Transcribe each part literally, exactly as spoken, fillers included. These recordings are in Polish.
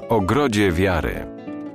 ogrodzie wiary.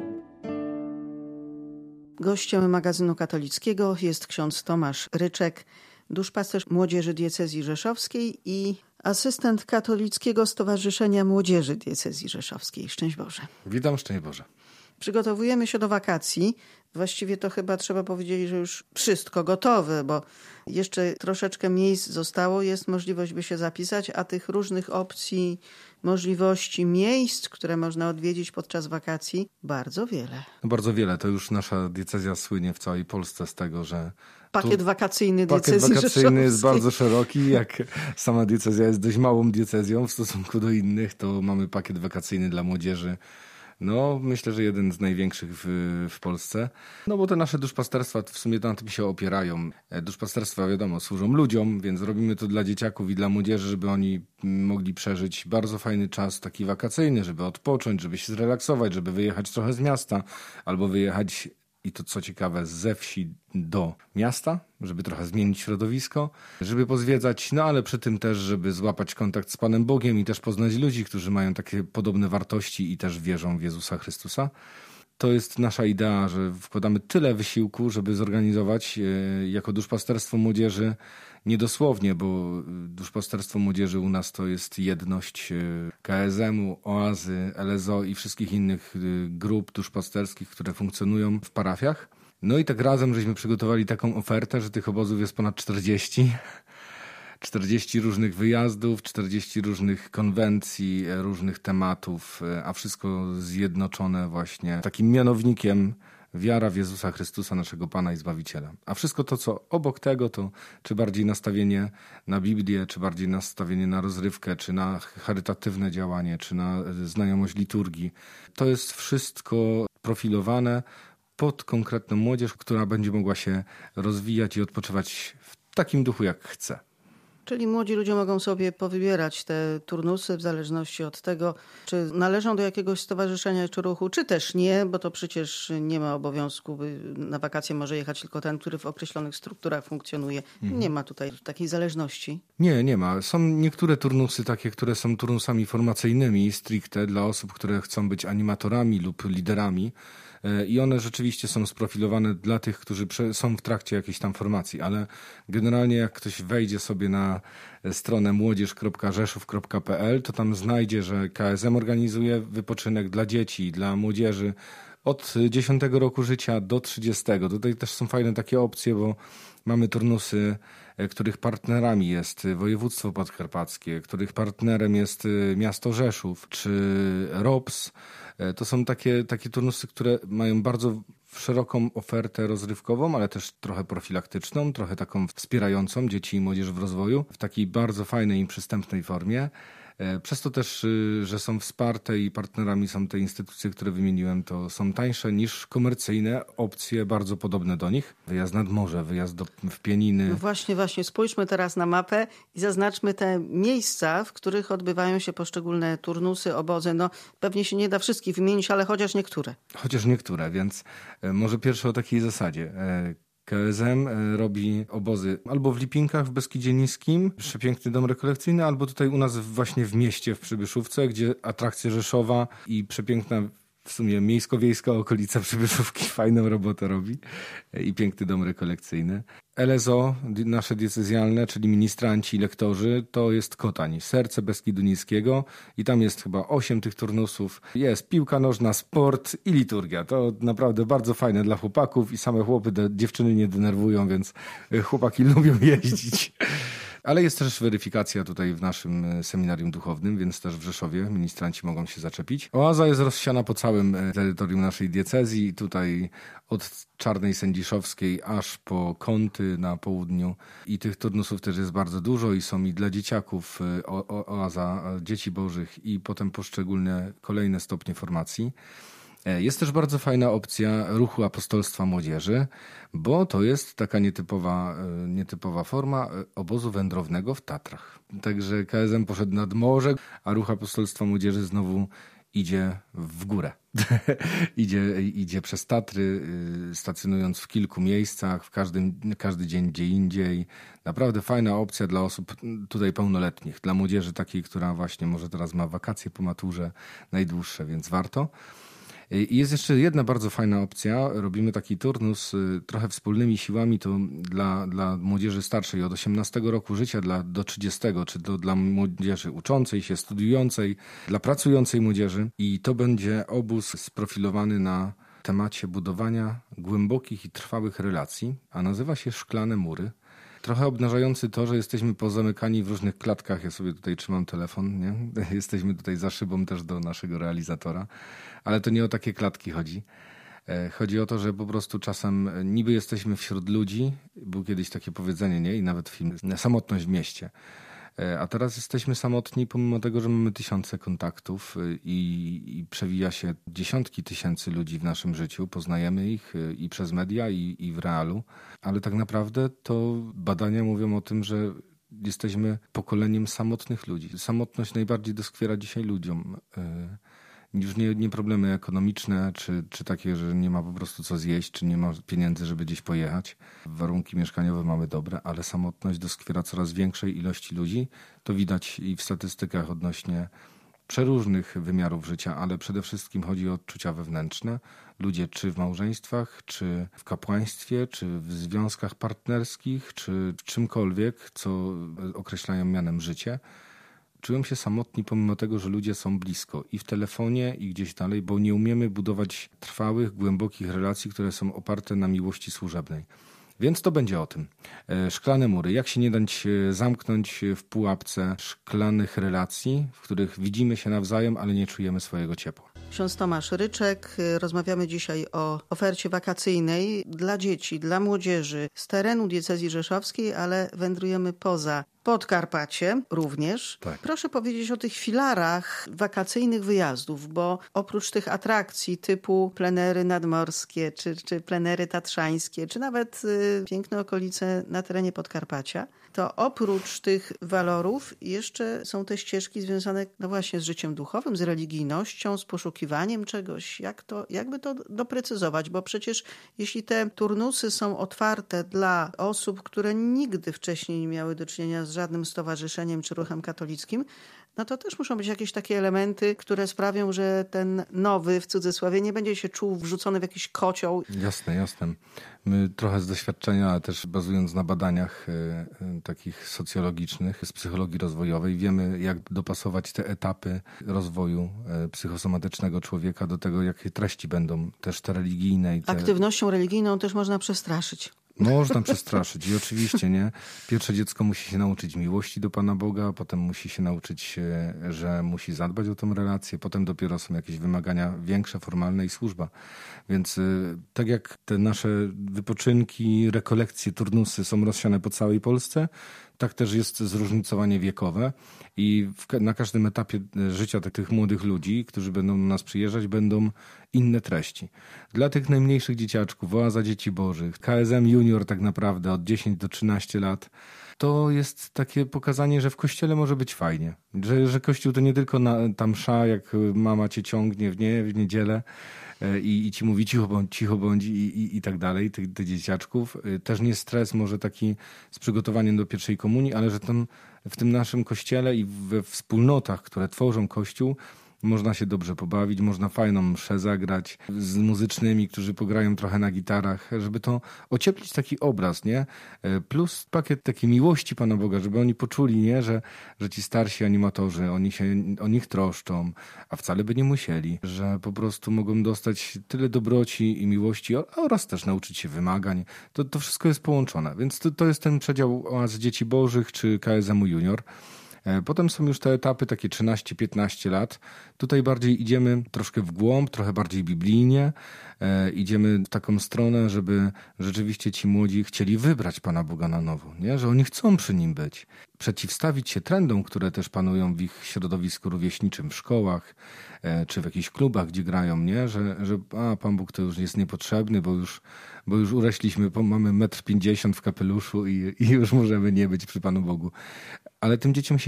Gościem magazynu katolickiego jest ksiądz Tomasz Ryczek, duszpasterz młodzieży diecezji rzeszowskiej i asystent Katolickiego Stowarzyszenia Młodzieży Diecezji Rzeszowskiej. Szczęść Boże. Witam, szczęść Boże. Przygotowujemy się do wakacji. Właściwie to chyba trzeba powiedzieć, że już wszystko gotowe, bo jeszcze troszeczkę miejsc zostało, jest możliwość, by się zapisać, a tych różnych opcji, możliwości, miejsc, które można odwiedzić podczas wakacji, bardzo wiele. No bardzo wiele. To już nasza diecezja słynie w całej Polsce z tego, że Pakiet wakacyjny Pakiet diecezji wakacyjny jest rzeszowskiej. bardzo szeroki. Jak sama diecezja jest dość małą diecezją w stosunku do innych, to mamy pakiet wakacyjny dla młodzieży. No, myślę, że jeden z największych w, w Polsce. No bo te nasze duszpasterstwa w sumie na tym się opierają. Duszpasterstwa, wiadomo, służą ludziom, więc robimy to dla dzieciaków i dla młodzieży, żeby oni mogli przeżyć bardzo fajny czas taki wakacyjny, żeby odpocząć, żeby się zrelaksować, żeby wyjechać trochę z miasta albo wyjechać, i to co ciekawe, ze wsi do miasta, żeby trochę zmienić środowisko, żeby pozwiedzać, no ale przy tym też, żeby złapać kontakt z Panem Bogiem i też poznać ludzi, którzy mają takie podobne wartości i też wierzą w Jezusa Chrystusa. To jest nasza idea, że wkładamy tyle wysiłku, żeby zorganizować jako duszpasterstwo młodzieży, nie dosłownie, bo duszpasterstwo młodzieży u nas to jest jedność K S M-u, Oazy, L S O i wszystkich innych grup duszpasterskich, które funkcjonują w parafiach. No i tak razem żeśmy przygotowali taką ofertę, że tych obozów jest ponad czterdzieści. czterdzieści różnych wyjazdów, czterdzieści różnych konwencji, różnych tematów, a wszystko zjednoczone właśnie takim mianownikiem wiara w Jezusa Chrystusa, naszego Pana i Zbawiciela. A wszystko to, co obok tego, to czy bardziej nastawienie na Biblię, czy bardziej nastawienie na rozrywkę, czy na charytatywne działanie, czy na znajomość liturgii. To jest wszystko profilowane pod konkretną młodzież, która będzie mogła się rozwijać i odpoczywać w takim duchu, jak chce. Czyli młodzi ludzie mogą sobie powybierać te turnusy w zależności od tego, czy należą do jakiegoś stowarzyszenia czy ruchu, czy też nie, bo to przecież nie ma obowiązku, by na wakacje może jechać tylko ten, który w określonych strukturach funkcjonuje. Mhm. Nie ma tutaj takiej zależności. Nie, nie ma. Są niektóre turnusy takie, które są turnusami formacyjnymi stricte dla osób, które chcą być animatorami lub liderami. I one rzeczywiście są sprofilowane dla tych, którzy są w trakcie jakiejś tam formacji, ale generalnie jak ktoś wejdzie sobie na stronę młodzież kropka rzeszów kropka p l, to tam znajdzie, że K S M organizuje wypoczynek dla dzieci, dla młodzieży od dziesiątego roku życia do trzydziestego. Tutaj też są fajne takie opcje, bo mamy turnusy, których partnerami jest województwo podkarpackie, których partnerem jest miasto Rzeszów czy R O P S. To są takie, takie turnusy, które mają bardzo szeroką ofertę rozrywkową, ale też trochę profilaktyczną, trochę taką wspierającą dzieci i młodzież w rozwoju w takiej bardzo fajnej i przystępnej formie. Przez to też, że są wsparte i partnerami są te instytucje, które wymieniłem, to są tańsze niż komercyjne opcje bardzo podobne do nich. Wyjazd nad morze, wyjazd do, w Pieniny. No właśnie, właśnie. Spójrzmy teraz na mapę i zaznaczmy te miejsca, w których odbywają się poszczególne turnusy, obozy. No pewnie się nie da wszystkich wymienić, ale chociaż niektóre. Chociaż niektóre, więc może pierwsze o takiej zasadzie. K S M robi obozy albo w Lipinkach w Beskidzie Niskim, przepiękny dom rekolekcyjny, albo tutaj u nas właśnie w mieście w Przybyszówce, gdzie atrakcja Rzeszowa i przepiękna w sumie miejsko-wiejska okolica Przybyszówki fajną robotę robi i piękny dom rekolekcyjny. L S O, nasze diecezjalne, czyli ministranci i lektorzy, to jest Kotań, serce Beskidu Niskiego i tam jest chyba osiem tych turnusów. Jest piłka nożna, sport i liturgia. To naprawdę bardzo fajne dla chłopaków i same chłopy, dziewczyny nie denerwują, więc chłopaki lubią jeździć. Ale jest też weryfikacja tutaj w naszym seminarium duchownym, więc też w Rzeszowie ministranci mogą się zaczepić. Oaza jest rozsiana po całym terytorium naszej diecezji, tutaj od Czarnej Sędziszowskiej aż po Kąty na południu. I tych turnusów też jest bardzo dużo i są i dla dzieciaków o, o, Oaza Dzieci Bożych i potem poszczególne kolejne stopnie formacji. Jest też bardzo fajna opcja ruchu apostolstwa młodzieży, bo to jest taka nietypowa, nietypowa forma obozu wędrownego w Tatrach. Także K S M poszedł nad morze, a ruch apostolstwa młodzieży znowu idzie w górę. idzie, idzie przez Tatry, stacjonując w kilku miejscach, w każdym, każdy dzień gdzie indziej. Naprawdę fajna opcja dla osób tutaj pełnoletnich, dla młodzieży takiej, która właśnie może teraz ma wakacje po maturze najdłuższe, więc warto. I jest jeszcze jedna bardzo fajna opcja. Robimy taki turnus trochę wspólnymi siłami, to dla, dla młodzieży starszej od osiemnastego roku życia dla, do trzydziestego, czy to dla młodzieży uczącej się, studiującej, dla pracującej młodzieży. I to będzie obóz sprofilowany na temacie budowania głębokich i trwałych relacji, a nazywa się Szklane Mury. Trochę obnażający to, że jesteśmy pozamykani w różnych klatkach. Ja sobie tutaj trzymam telefon, nie? Jesteśmy tutaj za szybą też do naszego realizatora, ale to nie o takie klatki chodzi. Chodzi o to, że po prostu czasem niby jesteśmy wśród ludzi. Był kiedyś takie powiedzenie, nie? I nawet film Samotność w mieście. A teraz jesteśmy samotni, pomimo tego, że mamy tysiące kontaktów i, i przewija się dziesiątki tysięcy ludzi w naszym życiu. Poznajemy ich i przez media, i, i w realu. Ale tak naprawdę to badania mówią o tym, że jesteśmy pokoleniem samotnych ludzi. Samotność najbardziej doskwiera dzisiaj ludziom. Już nie, nie problemy ekonomiczne, czy, czy takie, że nie ma po prostu co zjeść, czy nie ma pieniędzy, żeby gdzieś pojechać. Warunki mieszkaniowe mamy dobre, ale samotność doskwiera coraz większej ilości ludzi. To widać i w statystykach odnośnie przeróżnych wymiarów życia, ale przede wszystkim chodzi o odczucia wewnętrzne. Ludzie czy w małżeństwach, czy w kapłaństwie, czy w związkach partnerskich, czy w czymkolwiek, co określają mianem życie, czułem się samotni pomimo tego, że ludzie są blisko i w telefonie, i gdzieś dalej, bo nie umiemy budować trwałych, głębokich relacji, które są oparte na miłości służebnej. Więc to będzie o tym. Szklane mury. Jak się nie dać zamknąć w pułapce szklanych relacji, w których widzimy się nawzajem, ale nie czujemy swojego ciepła. Ksiądz Tomasz Ryczek. Rozmawiamy dzisiaj o ofercie wakacyjnej dla dzieci, dla młodzieży z terenu diecezji rzeszowskiej, ale wędrujemy poza Podkarpacie również. Tak. Proszę powiedzieć o tych filarach wakacyjnych wyjazdów, bo oprócz tych atrakcji typu plenery nadmorskie, czy, czy plenery tatrzańskie, czy nawet y, piękne okolice na terenie Podkarpacia, to oprócz tych walorów jeszcze są te ścieżki związane no właśnie z życiem duchowym, z religijnością, z poszukiwaniem czegoś. Jak to, jakby to doprecyzować? Bo przecież jeśli te turnusy są otwarte dla osób, które nigdy wcześniej nie miały do czynienia z żadnym stowarzyszeniem czy ruchem katolickim, no to też muszą być jakieś takie elementy, które sprawią, że ten nowy, w cudzysłowie, nie będzie się czuł wrzucony w jakiś kocioł. Jasne, jasne. My trochę z doświadczenia, ale też bazując na badaniach y, y, takich socjologicznych, z psychologii rozwojowej, wiemy, jak dopasować te etapy rozwoju y, psychosomatycznego człowieka do tego, jakie treści będą też te religijne. I te... Aktywnością religijną też można przestraszyć. Można przestraszyć i oczywiście, nie? Pierwsze dziecko musi się nauczyć miłości do Pana Boga, potem musi się nauczyć, że musi zadbać o tę relację, potem dopiero są jakieś wymagania większe, formalne i służba. Więc tak jak te nasze wypoczynki, rekolekcje, turnusy są rozsiane po całej Polsce, tak też jest zróżnicowanie wiekowe i w, na każdym etapie życia tych, tych młodych ludzi, którzy będą do nas przyjeżdżać, będą inne treści. Dla tych najmniejszych dzieciaczków, Oaza Dzieci Bożych, K S M Junior tak naprawdę od dziesięć do trzynastu lat, to jest takie pokazanie, że w kościele może być fajnie. Że, że kościół to nie tylko na, ta msza, jak mama cię ciągnie w, nie, w niedzielę, I, i ci mówi cicho bądź, cicho bądź i, i, i tak dalej, tych, tych dzieciaczków. Też nie stres może taki z przygotowaniem do pierwszej komunii, ale że tam w tym naszym kościele i we wspólnotach, które tworzą kościół, można się dobrze pobawić, można fajną mszę zagrać z muzycznymi, którzy pograją trochę na gitarach, żeby to ocieplić taki obraz, nie? Plus pakiet takiej miłości Pana Boga, żeby oni poczuli, nie? Że, że ci starsi animatorzy, oni się o nich troszczą, a wcale by nie musieli, że po prostu mogą dostać tyle dobroci i miłości oraz też nauczyć się wymagań. To, to wszystko jest połączone, więc to, to jest ten przedział Oazy Dzieci Bożych czy K S M Junior. Potem są już te etapy takie trzynaście piętnaście lat. Tutaj bardziej idziemy troszkę w głąb, trochę bardziej biblijnie. E, idziemy w taką stronę, żeby rzeczywiście ci młodzi chcieli wybrać Pana Boga na nowo, nie? Że oni chcą przy Nim być. Przeciwstawić się trendom, które też panują w ich środowisku rówieśniczym, w szkołach e, czy w jakichś klubach, gdzie grają, nie? Że, że a, Pan Bóg to już jest niepotrzebny, bo już, bo już urośliśmy, mamy metr pięćdziesiąt w kapeluszu i, i już możemy nie być przy Panu Bogu. Ale tym dzieciom się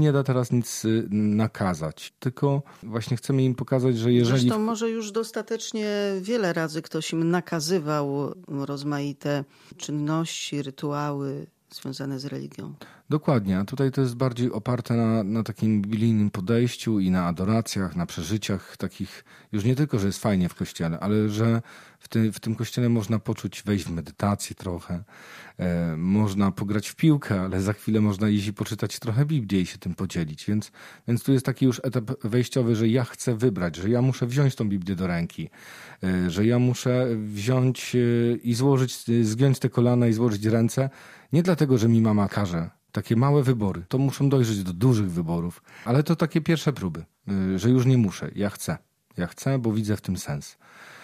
nie da teraz nic nakazać, tylko właśnie chcemy im pokazać, że jeżeli... Zresztą może już dostatecznie wiele razy ktoś im nakazywał rozmaite czynności, rytuały związane z religią. Dokładnie, a tutaj to jest bardziej oparte na, na takim biblijnym podejściu i na adoracjach, na przeżyciach takich, już nie tylko, że jest fajnie w kościele, ale że w, ty, w tym kościele można poczuć, wejść w medytację trochę, e, można pograć w piłkę, ale za chwilę można iść i poczytać trochę Biblię i się tym podzielić, więc, więc tu jest taki już etap wejściowy, że ja chcę wybrać, że ja muszę wziąć tą Biblię do ręki, e, że ja muszę wziąć e, i złożyć, zgiąć te kolana i złożyć ręce, nie dlatego, że mi mama każe. Takie małe wybory. To muszą dojrzeć do dużych wyborów. Ale to takie pierwsze próby, że już nie muszę. Ja chcę. Ja chcę, bo widzę w tym sens.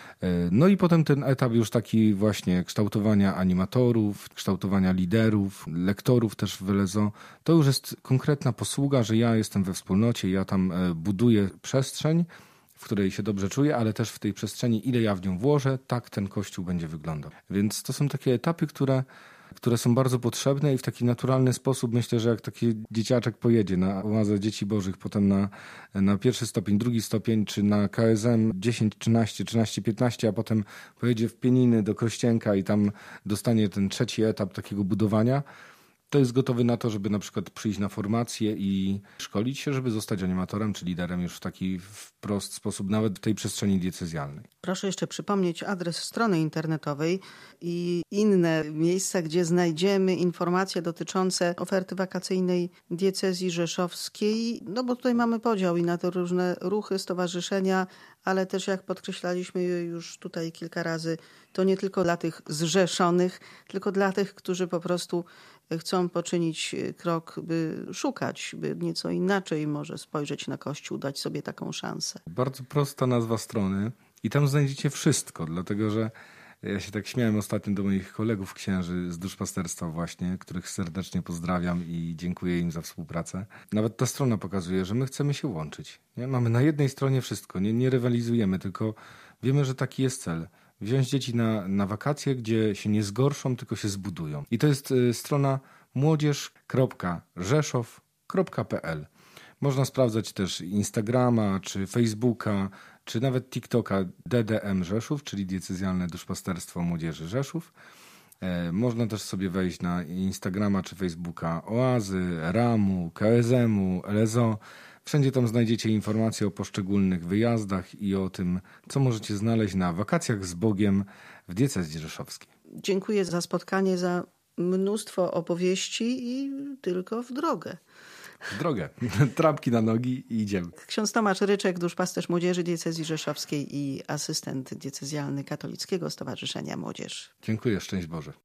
No i potem ten etap już taki właśnie kształtowania animatorów, kształtowania liderów, lektorów też w L S O. To już jest konkretna posługa, że ja jestem we wspólnocie, ja tam buduję przestrzeń, w której się dobrze czuję, ale też w tej przestrzeni, ile ja w nią włożę, tak ten kościół będzie wyglądał. Więc to są takie etapy, które... które są bardzo potrzebne i w taki naturalny sposób myślę, że jak taki dzieciaczek pojedzie na oazę Dzieci Bożych, potem na, na pierwszy stopień, drugi stopień, czy na K S M dziesięć, trzynaście, trzynaście, piętnaście, a potem pojedzie w Pieniny do Krościenka i tam dostanie ten trzeci etap takiego budowania, to jest gotowy na to, żeby na przykład przyjść na formację i szkolić się, żeby zostać animatorem czy liderem już w taki wprost sposób, nawet w tej przestrzeni diecezjalnej. Proszę jeszcze przypomnieć adres strony internetowej i inne miejsca, gdzie znajdziemy informacje dotyczące oferty wakacyjnej diecezji rzeszowskiej, no bo tutaj mamy podział i na to różne ruchy, stowarzyszenia, ale też jak podkreślaliśmy już tutaj kilka razy, to nie tylko dla tych zrzeszonych, tylko dla tych, którzy po prostu chcą poczynić krok, by szukać, by nieco inaczej może spojrzeć na Kościół, dać sobie taką szansę. Bardzo prosta nazwa strony i tam znajdziecie wszystko, dlatego że ja się tak śmiałem ostatnio do moich kolegów księży z duszpasterstwa właśnie, których serdecznie pozdrawiam i dziękuję im za współpracę. Nawet ta strona pokazuje, że my chcemy się łączyć. Nie? Mamy na jednej stronie wszystko, nie, nie rywalizujemy, tylko wiemy, że taki jest cel. Wziąć dzieci na, na wakacje, gdzie się nie zgorszą, tylko się zbudują. I to jest y, strona młodzież kropka rzeszow kropka p l. Można sprawdzać też Instagrama, czy Facebooka, czy nawet TikToka D D M Rzeszów, czyli Diecezjalne Duszpasterstwo Młodzieży Rzeszów. E, można też sobie wejść na Instagrama czy Facebooka Oazy, Ramu, K S M-u, L S O. Wszędzie tam znajdziecie informacje o poszczególnych wyjazdach i o tym, co możecie znaleźć na wakacjach z Bogiem w diecezji rzeszowskiej. Dziękuję za spotkanie, za mnóstwo opowieści i tylko w drogę. W drogę. Trapki na nogi i idziemy. Ksiądz Tomasz Ryczek, duszpasterz Młodzieży Diecezji Rzeszowskiej i asystent diecezjalny Katolickiego Stowarzyszenia Młodzieży. Dziękuję, szczęść Boże.